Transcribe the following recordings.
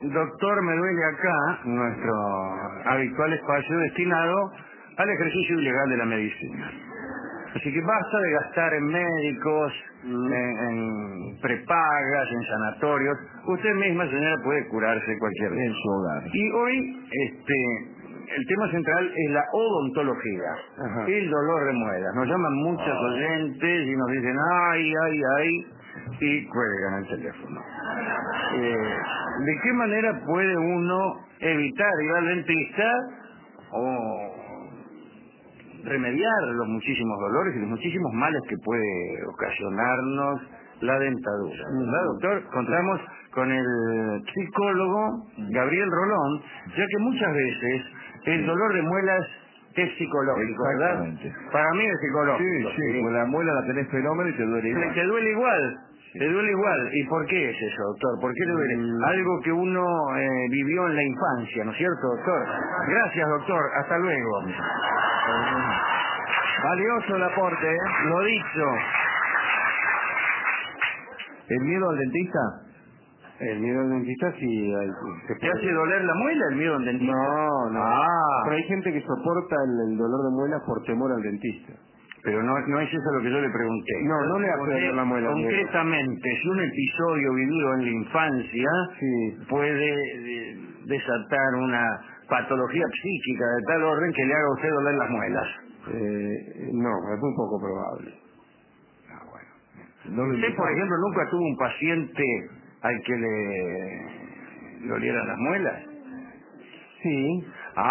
Doctor Me Duele Acá, nuestro habitual espacio destinado al ejercicio ilegal de la medicina. Así que basta de gastar en médicos, en prepagas, en sanatorios. Usted misma, señora, puede curarse cualquier vez en su hogar. Y hoy, el tema central es la odontología, el dolor de muelas. Nos llaman muchos oyentes y nos dicen, ay, y cuelgan el teléfono. ¿De qué manera puede uno evitar ir al dentista o remediar los muchísimos dolores y los muchísimos males que puede ocasionarnos la dentadura? ¿Verdad, doctor? Contamos con el psicólogo Gabriel Rolón, ya que muchas veces el dolor de muelas es psicológico, ¿verdad? Para mí es psicológico. Sí, con la muela la tenés fenómeno y te duele igual. Te duele igual. Te duele igual. ¿Y por qué es eso, doctor? ¿Por qué le duele? Algo que uno vivió en la infancia, ¿no es cierto, doctor? Gracias, doctor. Hasta luego. Valioso el aporte, ¿eh? Lo dicho. ¿El miedo al dentista? El miedo al dentista sí. ¿Te hace doler la muela el miedo al dentista? No. Pero hay gente que soporta el dolor de muelas por temor al dentista. Pero no es eso lo que yo le pregunté. No le hace doler la muela. Concretamente, si un episodio vivido en la infancia puede desatar una patología psíquica de tal orden que le haga a usted doler las muelas. No, es muy poco probable. Bueno. ¿Usted, por ejemplo, nunca tuvo un paciente al que le dolieran las muelas? Sí.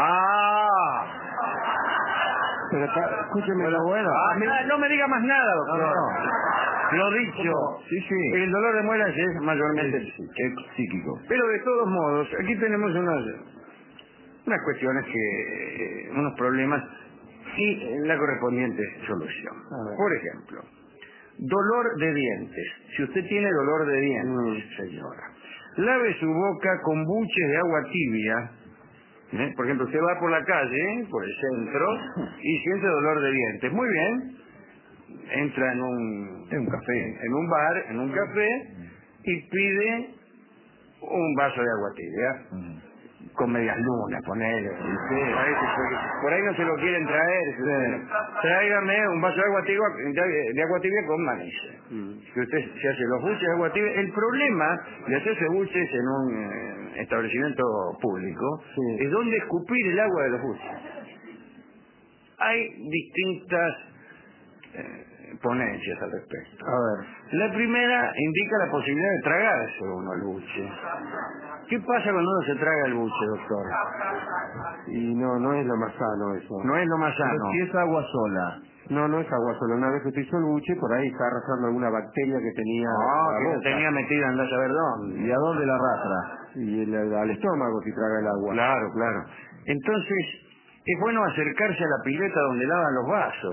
Pero escúcheme, no me diga más nada, doctor. No. Lo dicho. Sí. El dolor de muelas es mayormente psíquico. Pero de todos modos, aquí tenemos unas cuestiones unos problemas y la correspondiente solución. Por ejemplo, dolor de dientes. Si usted tiene dolor de dientes, señora, lave su boca con buches de agua tibia. Por ejemplo, usted va por la calle, por el centro, y siente dolor de dientes. Muy bien. Entra en un café, en un bar, en un café, y pide un vaso de agua tibia. Con medias lunas, ponele. Por ahí no se lo quieren traer. Tráigame un vaso de agua tibia con maíz. Si usted se hace los buches de agua tibia, el problema de hacerse buches en un establecimiento público es dónde escupir el agua de los buches. Hay distintas ponencias al respecto. La primera indica la posibilidad de tragarse uno el buche. ¿Qué pasa cuando uno se traga el buche, doctor? Y no es lo más sano eso. No es lo más sano. Pero si es agua sola. No es agua sola. Una vez que utilizó el buche, por ahí está arrastrando alguna bacteria que tenía que tenía metida en la saber dónde. ¿Y a dónde la arrastra? Y al estómago si traga el agua. Claro. Entonces, es bueno acercarse a la pileta donde lavan los vasos.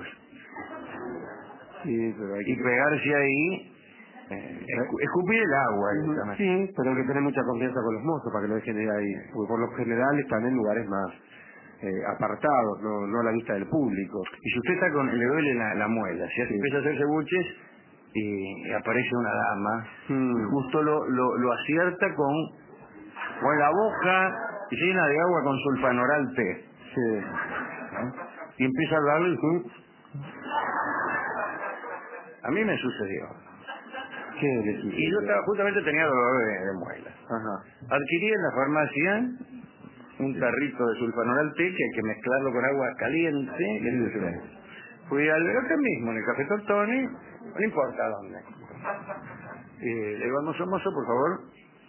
Sí, pero y pegarse ahí, escupir el agua. Sí, pero hay que tener mucha confianza con los mozos para que lo dejen ir ahí. Porque por lo general están en lugares más apartados, no a la vista del público. Y si usted está le duele la muela, si empieza a hacerse buches y aparece una dama, y justo lo acierta con la boca llena de agua con sulfanoral T. Y empieza a hablarle y a mí me sucedió. ¿Qué le sucedió? Y yo justamente tenía dolor de muelas. Adquirí en la farmacia un tarrito de sulfanoral T que hay que mezclarlo con agua caliente. Fui al acá mismo, en el Café Tortoni, no importa dónde. Le digo al mozo, por favor,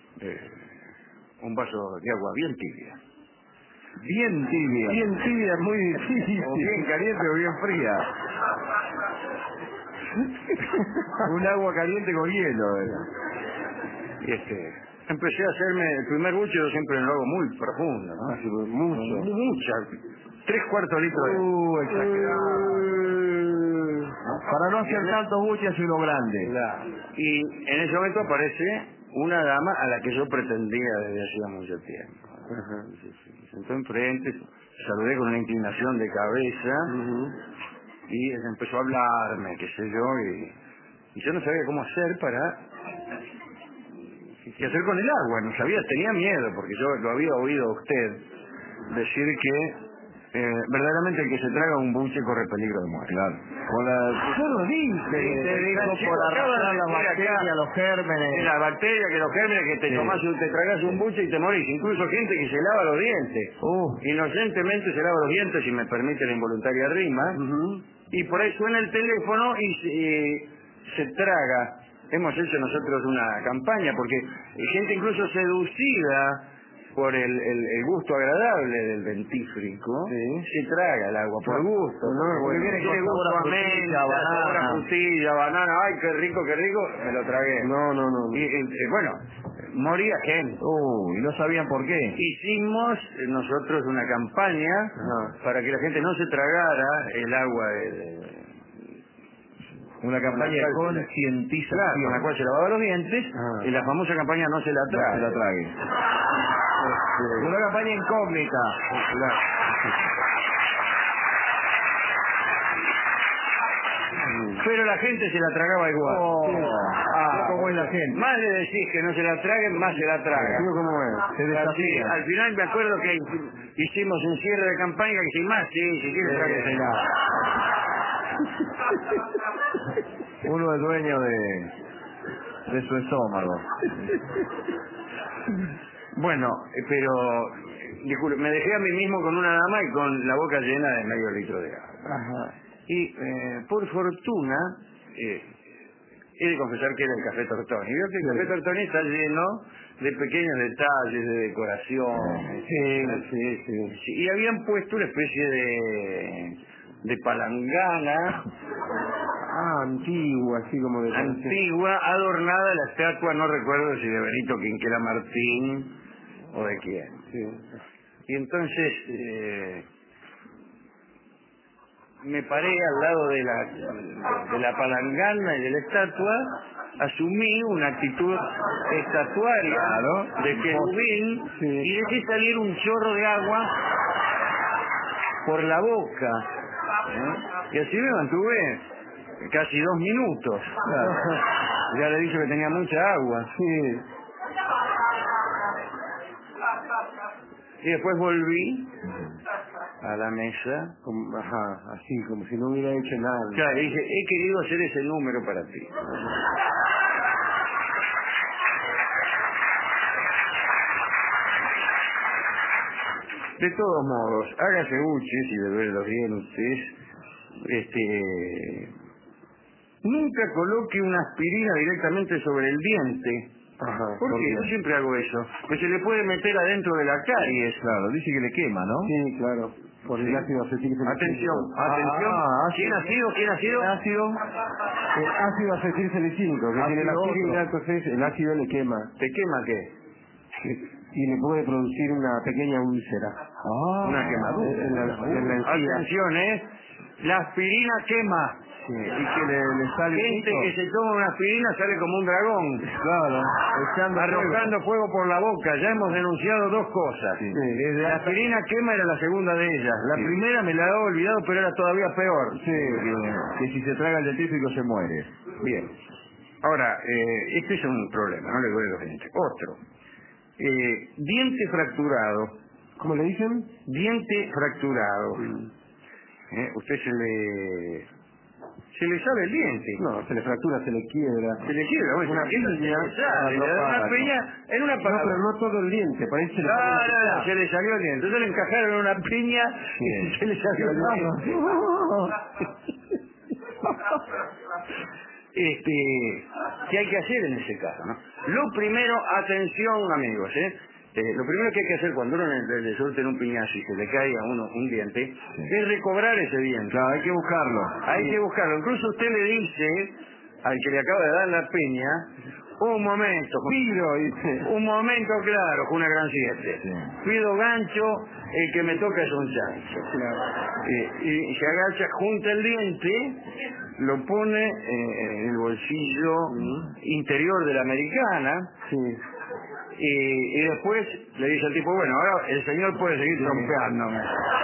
un vaso de agua bien tibia. Bien tibia, muy difícil. O bien caliente o bien fría. Un agua caliente con hielo. Y empecé a hacerme el primer buche, yo siempre lo hago muy profundo, ¿no? Mucha. 3/4 litros. Exagerado. Para no hacer tantos buches hace uno grande. Y en ese momento aparece una dama a la que yo pretendía desde hacía mucho tiempo. Se sentó enfrente, saludé con una inclinación de cabeza. Y empezó a hablarme, qué sé yo, y yo no sabía cómo hacer para qué hacer con el agua. No sabía, tenía miedo, porque yo lo había oído a usted decir que verdaderamente el que se traga un buche corre peligro de muerte. Claro. Yo lo dije. Sí, te dijo por arrastrar las bacterias, los gérmenes. La bacteria, que los gérmenes, que te tomás, te tragas un buche y te morís. Incluso gente que se lava los dientes. Inocentemente se lava los dientes, si me permite la involuntaria rima. Y por ahí suena el teléfono y se traga. Hemos hecho nosotros una campaña, porque gente incluso seducida por el gusto agradable del dentífrico, se traga el agua por gusto. Porque viene con gusto a menta, frutilla, banana, ay, qué rico, me lo tragué. No. Y bueno, moría gente. Y no sabían por qué. Hicimos nosotros una campaña para que la gente no se tragara el agua una campaña de concientización, con la cual se lavaba los dientes, y la famosa campaña no se la trague. No se la trague. Una campaña incógnita. Pero la gente se la tragaba igual. ¿Cómo es la gente? Más le decís que no se la traguen, más se la traga. ¿Cómo es? Se desafía. Al final me acuerdo que hicimos un cierre de campaña que si más, si quiere tráguesela. Uno es dueño de su estómago. Bueno, pero disculpe, me dejé a mí mismo con una dama y con la boca llena de medio litro de agua. Y por fortuna, he de confesar que era el Café Tortoni. Veo que el Café Tortoni está lleno de pequeños detalles, de decoración. Sí. Y habían puesto una especie de palangana antigua, así como de antigua, adornada la estatua, no recuerdo si de Benito Quinquela Martín o de quién. Y entonces me paré al lado de la palangana y de la estatua, asumí una actitud estatuaria de querubín y dejé salir un chorro de agua por la boca. Y así me mantuve casi 2 minutos. Ya le he dicho que tenía mucha agua. Y después volví a la mesa, así como si no hubiera hecho nada. Claro, y dije, he querido hacer ese número para ti. De todos modos, hágase buches y beberlos bien usted. Nunca coloque una aspirina directamente sobre el diente. Porque yo siempre hago eso. Que se le puede meter adentro de la caries. Claro, dice que le quema, ¿no? Sí, claro. Por el ácido acetilsalicílico. Atención. ¿Quién ha sido? Ácido acetilsalicílico, que tiene la aspirina, entonces el ácido le quema. ¿Te quema qué? Y le puede producir una pequeña úlcera. Una quemadura. Atención, la aspirina quema. Y que le sale gente que se toma una aspirina sale como un dragón. Claro, arrojando fuego por la boca. Ya hemos denunciado 2 cosas. La aspirina quema era la segunda de ellas. La primera me la había olvidado, pero era todavía peor. Que si se traga el dentífrico se muere. Bien. Ahora, este es un problema, no le duele a los dientes. Otro. Diente fracturado. ¿Cómo le dicen? Diente fracturado. Usted se le sale el diente. No, se le fractura, se le quiebra. Bueno, una piña en una palabra. No, pero no todo el diente, parece que se le salió el diente. Entonces le encajaron en una piña y se le salió el diente. ¿Qué hay que hacer en ese caso? Lo primero, atención amigos, lo primero que hay que hacer cuando uno le suelten un piñazo y se le cae a uno un diente, es recobrar ese diente. Claro, hay que buscarlo. Incluso usted le dice al que le acaba de dar la piña, un momento, claro, con una gran 7. Pido gancho, el que me toca es un chancho. Y se agacha, junta el diente, lo pone en el bolsillo interior de la americana. Y después le dice al tipo, bueno, ahora el señor puede seguir trompeándome.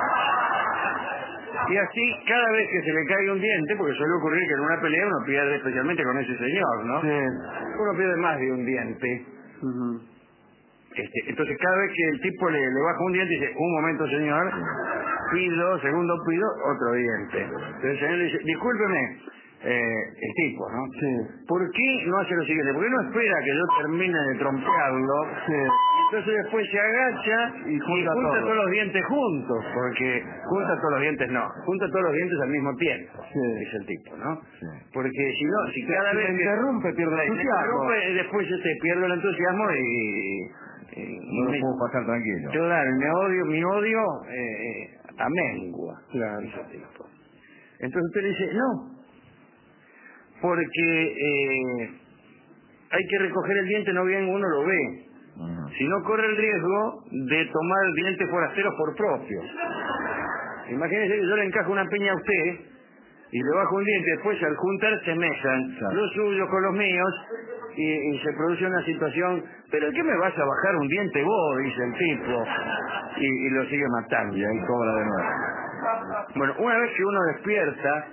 Y así, cada vez que se le cae un diente, porque suele ocurrir que en una pelea uno pierde, especialmente con ese señor, ¿no? Uno pierde más de un diente. Entonces cada vez que el tipo le baja un diente, dice, un momento señor, pido, segundo pido, otro diente. Entonces el señor le dice, discúlpeme, el tipo, ¿no? Sí. ¿Por qué no hace lo siguiente? ¿Por qué no espera que yo termine de trompearlo? Sí. Entonces después se agacha y junta todos los dientes juntos, porque junta todos los dientes junta todos los dientes al mismo tiempo, dice el tipo, ¿no? Sí. Porque si no, si cada vez se interrumpe, pierde el entusiasmo. Después yo te pierdo el entusiasmo no lo puedo pasar tranquilo. Claro, mi odio amengua. Claro. Dice el tipo. Entonces usted le dice, no, porque hay que recoger el diente, no bien uno lo ve. Si no corre el riesgo de tomar dientes forasteros por propios. Imagínese que yo le encajo una piña a usted y le bajo un diente, después al juntar se mezclan los suyos con los míos y se produce una situación, pero ¿qué me vas a bajar un diente vos? Dice el tipo, y lo sigue matando. Y ahí cobra de nuevo. Bueno, una vez que uno despierta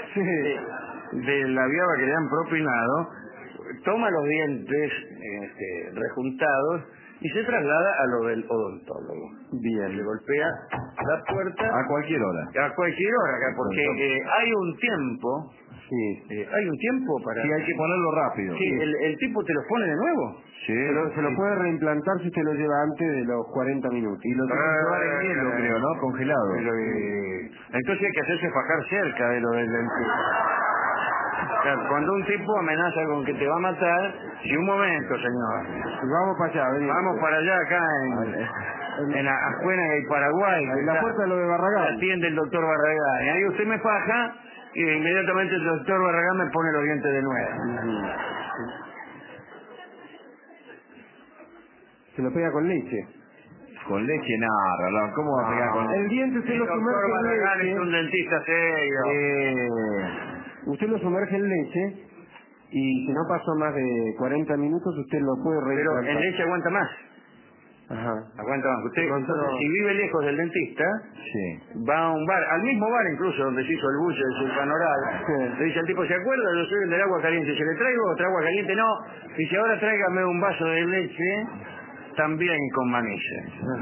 de la viaba que le han propinado, toma los dientes rejuntados y se traslada a lo del odontólogo. Bien. Le golpea la puerta A cualquier hora. a cualquier hora, porque hay un tiempo. Sí. Hay un tiempo para... Sí, hay que ponerlo rápido. Sí, el tipo te lo pone de nuevo. Sí. Pero se lo puede reimplantar si usted lo lleva antes de los 40 minutos. Y lo tiene que llevar en hielo, creo, ¿no? Congelado. Entonces hay que hacerse fajar cerca de lo del dentista. Claro, cuando un tipo amenaza con que te va a matar, si un momento, señor. Vamos para allá, vení. Vamos para allá, acá en Ajuena y Paraguay. En la puerta de lo de Barragán. Atiende el doctor Barragán. Y ahí usted me faja y inmediatamente el doctor Barragán me pone los dientes de nuevo. Se lo pega con leche. Con leche nada, Rolón. ¿Cómo va a pegar con leche? El diente se El lo doctor sumerge en Barragán leche. es un dentista serio. Usted lo sumerge en leche y si no pasó más de 40 minutos usted lo puede Pero reimplantar. en leche aguanta más. Ajá. Aguanta más. Usted, Nosotros- si vive lejos del dentista, Sí. va a un bar, al mismo bar incluso donde se hizo el buche de su panoral, Sí. le dice al tipo, ¿se acuerda? Yo soy el del agua caliente. ¿Se le traigo otra agua caliente? No. Dice, ahora tráigame un vaso de leche, también con manilla.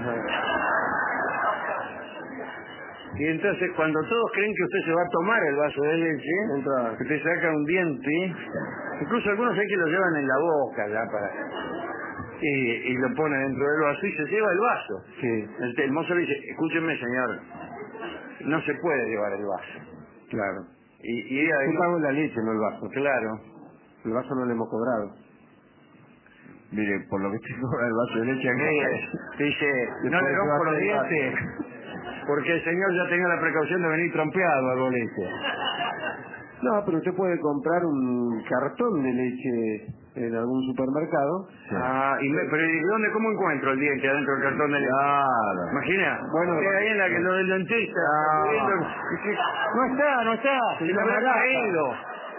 Y entonces cuando todos creen que usted se va a tomar el vaso de leche, Entra. usted saca un diente, incluso algunos hay que lo llevan en la boca ya para... Y lo pone dentro del vaso y se lleva el vaso. Sí, El mozo le dice, escúcheme señor, no se puede llevar el vaso. claro. Y ahí, Yo pago la leche, no el vaso. claro, El vaso no le hemos cobrado. Mire, por lo que te cobra el vaso de leche acá. dice, no le Después rompo se va los a hacer dientes, porque el señor ya tenía la precaución de venir trompeado al boliche. No, pero usted puede comprar un cartón de leche en algún supermercado. Sí. Pero ¿y dónde, cómo encuentro el diente adentro del cartón de leche? Claro. Imagina, Bueno, que ahí en la que lo del dentista, no está, se lo habrá caído.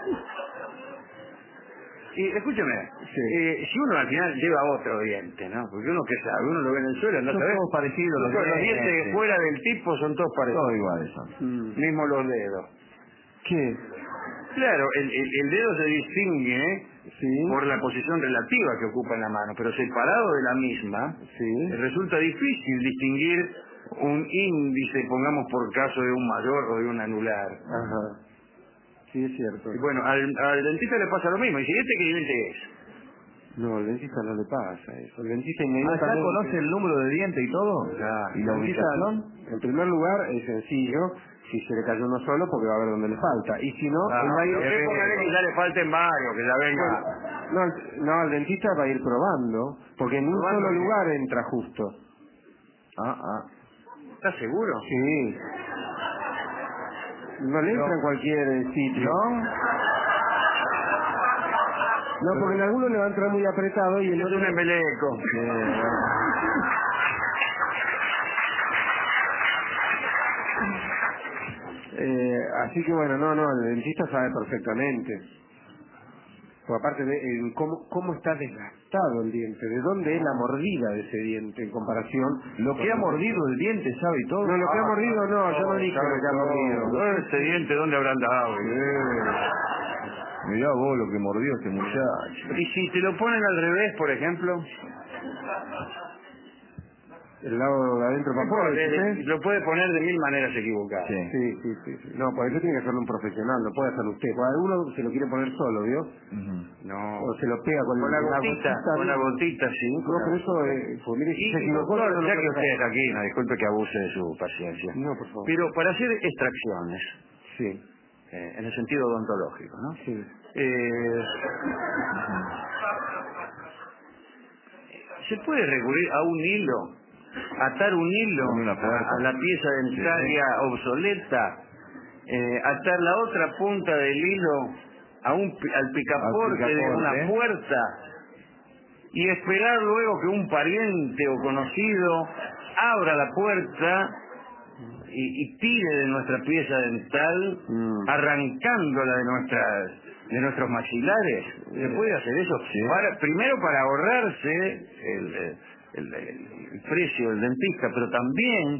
Y escúchame, si uno al final lleva otro diente, ¿no? Porque uno que sabe, uno lo ve en el suelo, no Son sabe. todos parecidos Los dientes fuera del tipo son todos parecidos. Todos iguales son. Mismo los dedos. ¿Qué? Claro, el dedo se distingue Sí. por la posición relativa que ocupa en la mano, pero separado de la misma, Sí. resulta difícil distinguir un índice, pongamos por caso de un mayor o de un anular. Ajá. Sí, es cierto. Y bueno, al dentista le pasa lo mismo. Y dice, ¿este qué diente es? No, al dentista no le pasa eso. El dentista ¿Acá inmediatamente... conoce el número de diente y todo? Claro. ¿Y la El dentista, ubicación? en primer lugar, es sencillo. Si se le cayó uno solo, porque va a ver dónde le falta. Y si no, él va a ir... Usted póngale que ya le falten varios, que ya venga. No, al dentista va a ir probando, porque en un ¿Probando solo qué? lugar entra justo. ¿Estás seguro? Sí. No le entra en cualquier sitio. No, porque en alguno le va a entrar muy apretado y el Es otro... un embeleco. Así que bueno, no, el dentista sabe perfectamente. Porque aparte de cómo está desgastado el diente, de dónde es la mordida de ese diente en comparación. Lo que ha mordido el diente, ¿sabe? Y todo. No, lo que ha mordido no, yo no dije lo que ha mordido. Ese diente, ¿dónde habrá andado? Mirá vos lo que mordió este muchacho. Y si te lo ponen al revés, por ejemplo, El lado de adentro para afuera, ¿sí? lo puede poner de mil maneras equivocadas. Sí. Sí. No, por eso tiene que hacerlo un profesional, no puede hacerlo usted. Cuando uno se lo quiere poner solo, ¿vio? No. O se lo pega con Con la una gotita, con la gotita, sí. No, pero eso, pues mire, si se equivocó, doctor, no lo ya puede que usted hacer. está aquí, no, disculpe que abuse de su paciencia. No, por favor. Pero para hacer extracciones, Sí. en el sentido odontológico, ¿no? Sí. Se puede recurrir a un hilo, atar un hilo Con una puerta. a la pieza dentaria obsoleta, atar la otra punta del hilo al picaporte de una puerta y esperar luego que un pariente o conocido abra la puerta y tire de nuestra pieza dental, arrancándola de nuestros maxilares. ¿Se puede hacer eso? Sí. Primero para ahorrarse el precio del dentista, pero también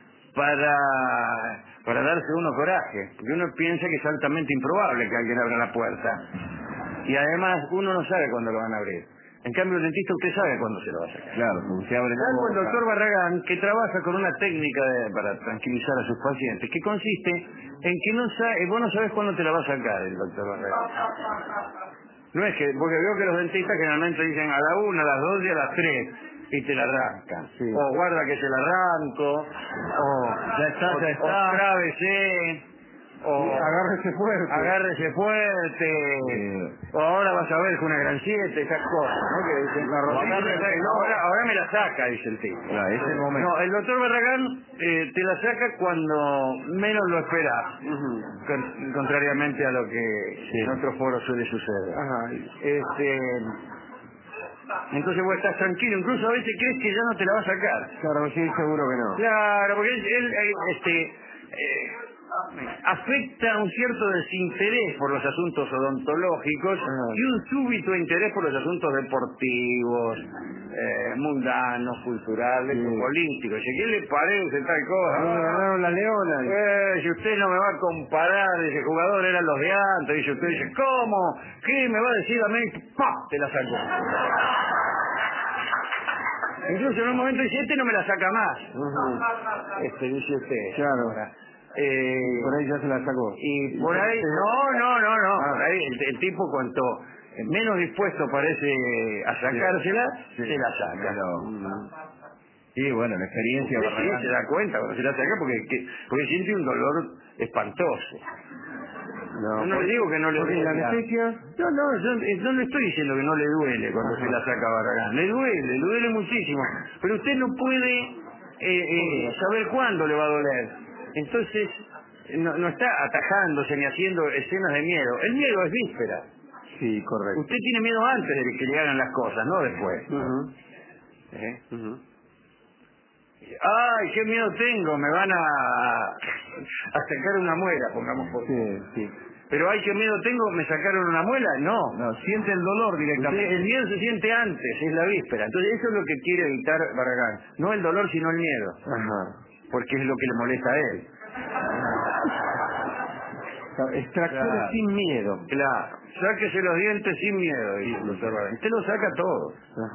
para darse uno coraje, porque uno piensa que es altamente improbable que alguien abra la puerta. Y además uno no sabe cuándo lo van a abrir. En cambio, el dentista usted sabe cuándo se lo va a sacar. Claro, usted abre la Salvo el boca. doctor Barragán, que trabaja con una técnica para tranquilizar a sus pacientes, que consiste en que vos no sabes cuándo te la va a sacar el doctor Barragán. No es que, porque veo que los dentistas generalmente dicen a la 1, a las 2 y a las 3, y te la arrancan. Sí. O guarda que se la arranco, o Ya está. o trávese, o agárrese fuerte, o ahora vas a ver que una gran 7, esas cosas, ¿no? Que dicen, ahora me la saca, dice el tipo. Claro, ese es el momento. No, el doctor Barragán te la saca cuando menos lo esperás, contrariamente a lo que en otros foros suele suceder. Entonces vos estás tranquilo, incluso a veces crees que ya no te la va a sacar. Claro, sí, seguro que no. Claro, porque él afecta un cierto desinterés por los asuntos odontológicos y un súbito interés por los asuntos deportivos, mundanos, culturales, políticos. ¿Y qué le parece tal cosa? Ganaron la Leona. Si usted no me va a comparar, ese jugador eran los de antes, dice usted, dice, ¿cómo? ¿Qué me va a decir a mí? ¡Pah! Te la sacó. Incluso en un momento dice, este no me la saca más. Dice usted. Claro. Por ahí ya se la sacó. Y por ahí, no. Por ahí el tipo cuanto menos dispuesto parece a sacársela, se la saca. Sí, bueno, la experiencia. Sí, se da cuenta cuando se la saca porque siente un dolor espantoso. Yo no le digo que no le duele. ¿La anestesia? No, yo no le estoy diciendo que no le duele cuando se la saca Barragán. Le duele muchísimo. Pero usted no puede saber cuándo le va a doler. Entonces, no está atajándose ni haciendo escenas de miedo. El miedo es víspera. Sí, correcto. Usted tiene miedo antes de que le hagan las cosas, no después. ¡Ay, qué miedo tengo! Me van a sacar una muela, pongamos por Sí. Pero ¡ay, qué miedo tengo! ¿Me sacaron una muela? No, siente el dolor directamente. el miedo se siente antes, es la víspera. Entonces eso es lo que quiere evitar Barragán. No el dolor, sino el miedo. Porque es lo que le molesta a él. Extracciones sin miedo. Claro. Sáquese los dientes sin miedo, dice el doctor Barragán. Usted lo saca todo.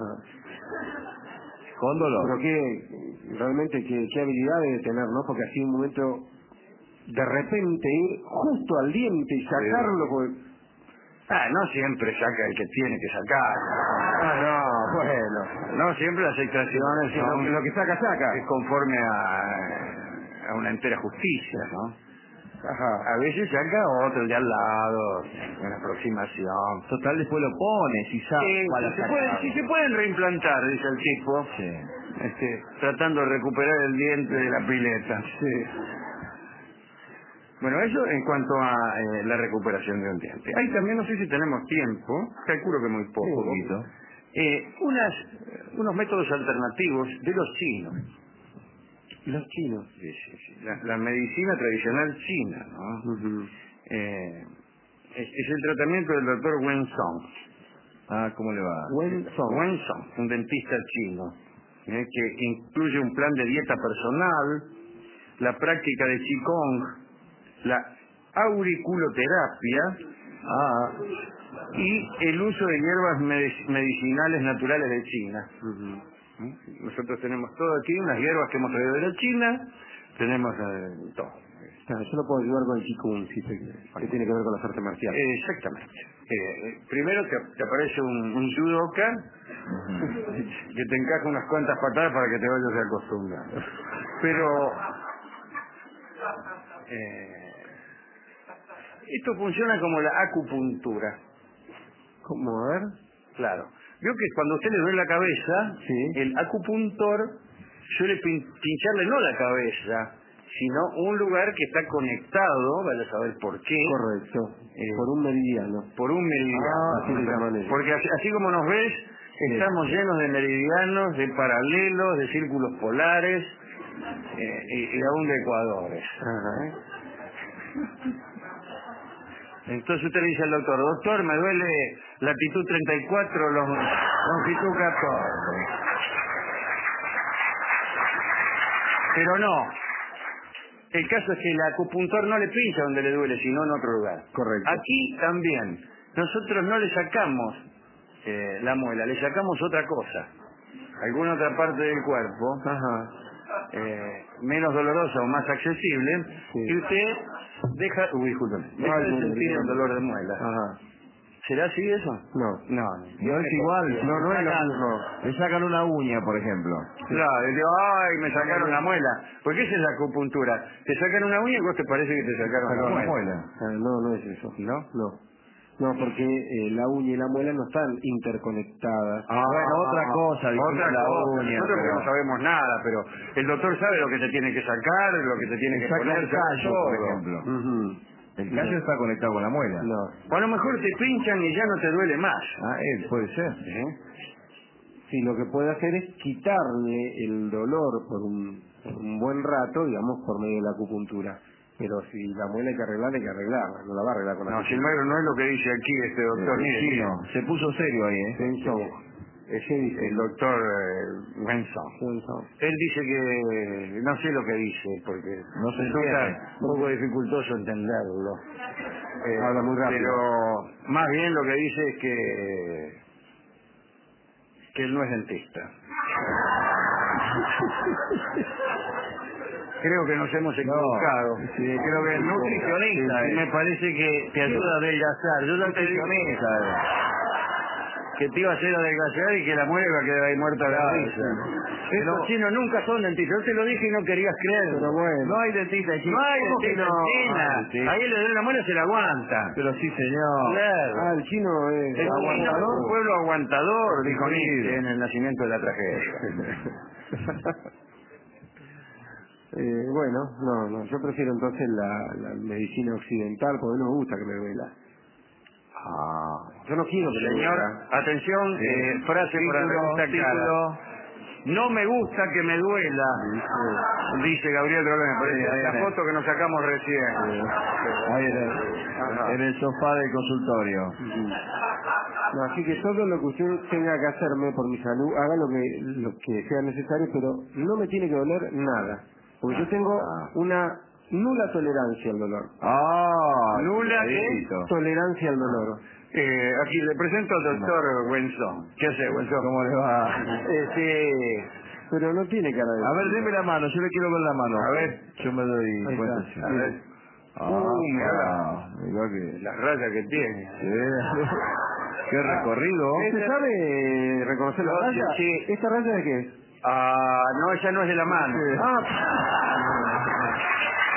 Con dolor. Pero realmente qué habilidad debe tener, ¿no? Porque así en un momento, de repente ir justo al diente y sacarlo, pues... No siempre saca el que tiene que sacar. No siempre las extracciones son lo que saca. es conforme a una entera justicia, ¿no? A veces saca otro, el de al lado, una aproximación. Total, después lo pone, si sabe cuál sacar. Si se pueden reimplantar, dice el tipo, tratando de recuperar el diente de la pileta. Bueno, eso en cuanto a la recuperación de un diente. Hay también, no sé si tenemos tiempo, calculo que muy poco, unos métodos alternativos de los chinos. Los chinos. Sí. La medicina tradicional china, ¿no? Es el tratamiento del doctor Wen Song. ¿Cómo le va? Wen Song, un dentista chino, que incluye un plan de dieta personal, la práctica de Qigong, la auriculoterapia y el uso de hierbas medicinales naturales de China. Nosotros tenemos todo aquí, unas hierbas que hemos traído de la China, tenemos todo. Claro, yo lo puedo ayudar con el Qigong, si que tiene que ver con las artes marciales. Exactamente. Primero te aparece un judoka que te encaja unas cuantas patadas para que te vayas acostumbrando. Pero esto funciona como la acupuntura. ¿Cómo? A ver. Claro. Veo que cuando a usted le duele la cabeza, sí, el acupuntor suele pincharle no la cabeza, sino un lugar que está conectado, vaya a saber por qué. Correcto. Por un meridiano. Por un meridiano. Así le llaman ellos. Porque así como nos ves, estamos llenos de meridianos, de paralelos, de círculos polares y aún de ecuadores. Entonces usted le dice al doctor, doctor, me duele latitud 34, longitud 14. Pero no. El caso es que el acupuntor no le pincha donde le duele, sino en otro lugar. Correcto. Aquí también. Nosotros no le sacamos la muela, le sacamos otra cosa. Alguna otra parte del cuerpo, menos dolorosa o más accesible, y usted deja de sentir el dolor de muela. ¿Será así eso? No. No es igual. Le sacan una uña, por ejemplo. Claro, y digo, ay, me sacaron la muela. Porque esa es la acupuntura. Te sacan una uña y vos te parece que te sacaron la muela. No es eso. ¿No? No, porque la uña y la muela no están interconectadas. Bueno, otra cosa. Nosotros no sabemos nada, pero el doctor sabe lo que te tiene que sacar, lo que te tiene que poner. El callo, por ejemplo. El callo está conectado con la muela. O a lo mejor te pinchan y ya no te duele más. Puede ser. Sí, lo que puede hacer es quitarle el dolor por un buen rato, digamos, por medio de la acupuntura. Pero si la muela hay que arreglarla, no la va a arreglar con la acupuntura. Silvagro, no es lo que dice aquí este doctor. Se puso serio ahí, Ese dice el doctor Wenson. Él dice que, no sé lo que dice, porque no se resulta un poco dificultoso entenderlo. Habla muy rápido. Pero más bien lo que dice es que él no es dentista. Creo que nos hemos equivocado. Creo que es nutricionista. Me parece que te ayuda a adelgazar. Yo ya te digo que te iba a hacer adelgazar y que la muela iba a quedar ahí muerta de la risa. Estos chinos nunca son dentistas. Yo te lo dije y no querías creer. Pero bueno. No hay dentista en China. No hay dentista en China. Ahí le duele la muela, se la aguanta. Pero sí, señor. Claro. El chino es aguantador. Un pueblo aguantador, dijo Nietzsche en el nacimiento de la tragedia. Bueno, yo prefiero entonces la medicina occidental porque no me gusta que me duela. Yo no quiero que me Señor, duela. atención, frase para destacar. No me gusta que me duela, dice Gabriel Rolón. La foto que nos sacamos recién. Ahí en el sofá del consultorio. No, así que todo lo que usted tenga que hacerme por mi salud, haga lo que sea necesario, pero no me tiene que doler nada. Porque yo tengo una nula tolerancia al dolor. ¿Nula tolerancia al dolor? Aquí le presento al doctor Wenson. ¿Qué hace, Wenson? ¿Cómo le va? Pero no tiene cara de... A ver, deme la mano, yo le quiero ver la mano. A ver. Yo me doy cuenta. A ver. Mira que... Las rayas que tiene. Qué recorrido. ¿Usted sabe reconocer la raya? Sí. ¿Esta raya de qué es? No, esa no es de la mano.